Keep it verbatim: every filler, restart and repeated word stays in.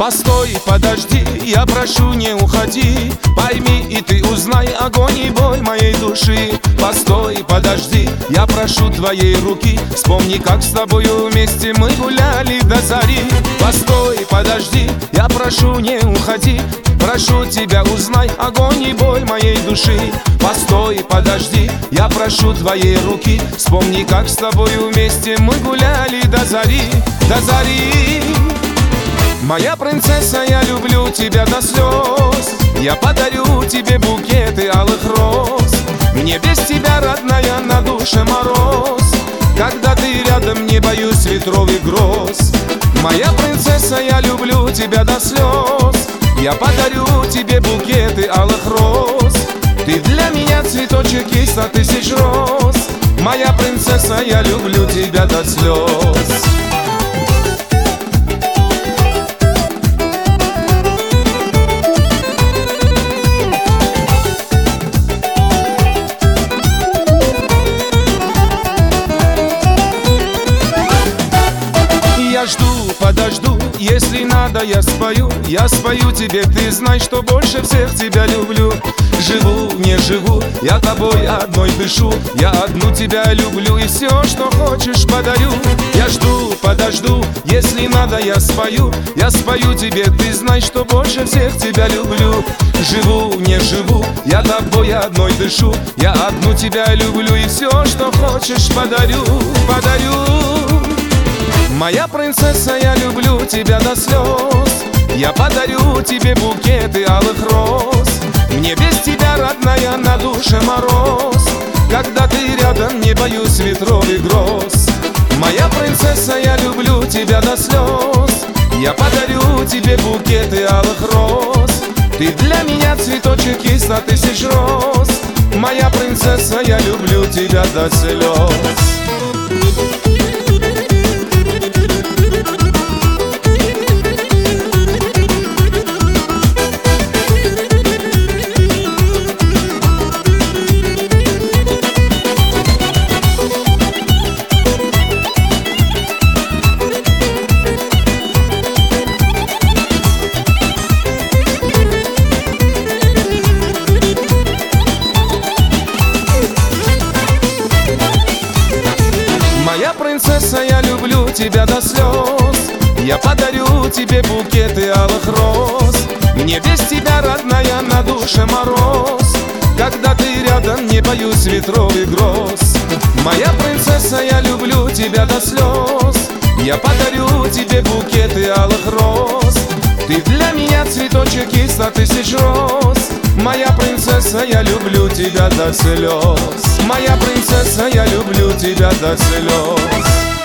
Постой, подожди, я прошу, не уходи. Пойми и ты узнай огонь и боль моей души. Постой, подожди, я прошу твоей руки. Вспомни, как с тобою вместе мы гуляли до зари. Постой, подожди, я прошу, не уходи. Прошу тебя, узнай огонь и боль моей души. Постой, подожди, я прошу твоей руки. Вспомни, как с тобою вместе мы гуляли до зари, до зари. Моя принцесса, я люблю тебя до слез. Я подарю тебе букеты алых роз. Мне без тебя, родная, на душе мороз. Когда ты рядом, не боюсь ветров и гроз. Моя принцесса, я люблю тебя до слез. Я подарю тебе букеты алых роз. Ты для меня цветочек из ста тысяч роз. Моя принцесса, я люблю тебя до слез. Я жду, подожду, если надо, я спою. Я спою тебе, ты знай, что больше всех тебя люблю. Живу, не живу, я тобой одной дышу. Я одну тебя люблю и все, что хочешь, подарю. Я жду, подожду, если надо, я спою. Я спою тебе, ты знай, что больше всех тебя люблю. Живу, не живу, я тобой одной дышу. Я одну тебя люблю и все, что хочешь, подарю, подарю. Моя принцесса, я люблю тебя до слез. Я подарю тебе букеты алых роз. Мне без тебя, родная, на душе мороз. Когда ты рядом, не боюсь ветров и гроз. Моя принцесса, я люблю тебя до слез. Я подарю тебе букеты алых роз. Ты для меня цветочек из ста тысяч роз. Моя принцесса, я люблю тебя до слез. Моя принцесса, я люблю тебя до слез. Я подарю тебе букеты алых роз. Мне без тебя, родная, на душе мороз. Когда ты рядом, не боюсь ветров и гроз. Моя принцесса, я люблю тебя до слез. Я подарю тебе букеты алых роз. Ты для меня цветочек из ста тысяч роз. Моя принцесса, я люблю тебя до слез. Моя принцесса, я люблю тебя до слез.